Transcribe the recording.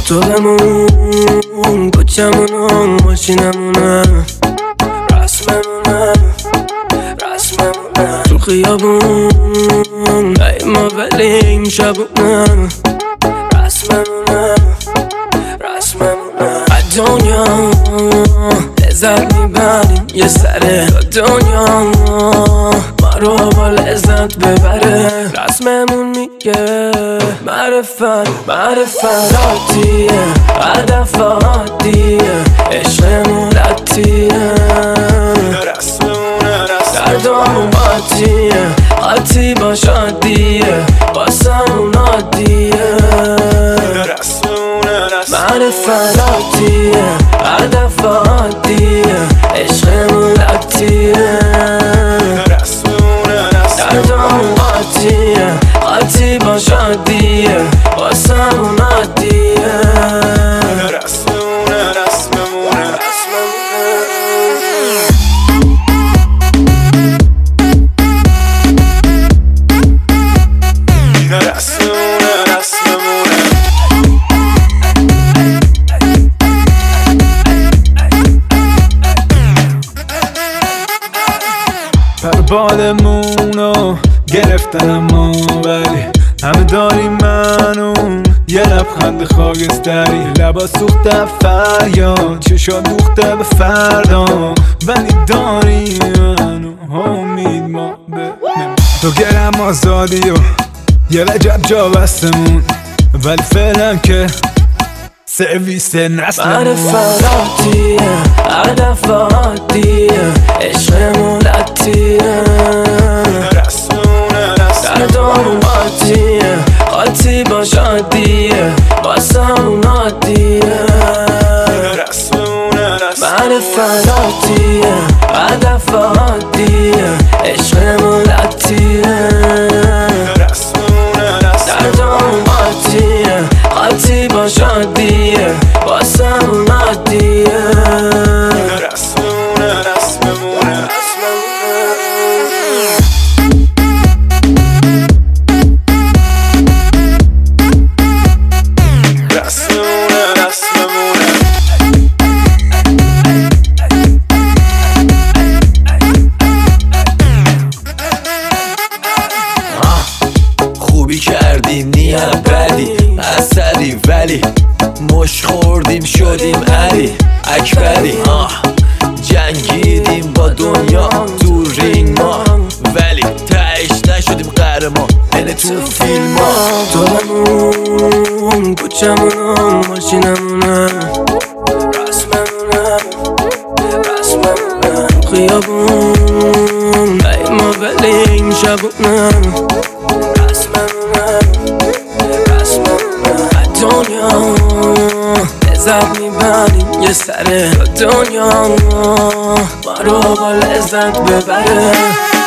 تو بمون، کوچمونم ماشینمونم، رسممونم تو خیابون، ای ما ولی این شبونم، رسممونم از دنیا لذت میبریم یه سره، دنیا ما رو با لذت ببره. رسممون میگه معرفت عادیه، هدف عادیه، عشقمون عادیه، دردامون عادی باش عادیه، واسمون عادیه. معرفت عادیه، هدف عادیه، عشقمون عادیه، دردامون عادی باش عادیه، واسمون عادیه. بالمونو گرفتن اما ولی همه داریم منو یه لبخند خاکستری، لبا سوخته فریاد، چشا دوخته به فردا، ولی داریم منو امید ما ببینیم. تو گرم آزادی و یه وجب جا بستمون، ولی فعلا که سرویس نسلمون. معرفت عادیه، هدف عادیه، عشقمون عادیه، دردامون عادی باش عادیه، واسمون عادیه. معرفت عادیه، هدف عادیه، عشقمون عادیه، دردامون عادی باش عادیه، واسمون عادیه. خوبی کردیم نیت بدی اثری، ولی مش خوردیم شدیم علی اکبری. جنگیدیم با دنیا تو رینگ ما، ولی تهش نشدیم قهرمان یعنی تو فیلم ها. تو بمون، کوچمونم ماشینمونم، رسممونم خیابون، ای ما ولی این شبونم، دنیا لذت میبریم یه سره، دنیا ما رو با لذت ببره.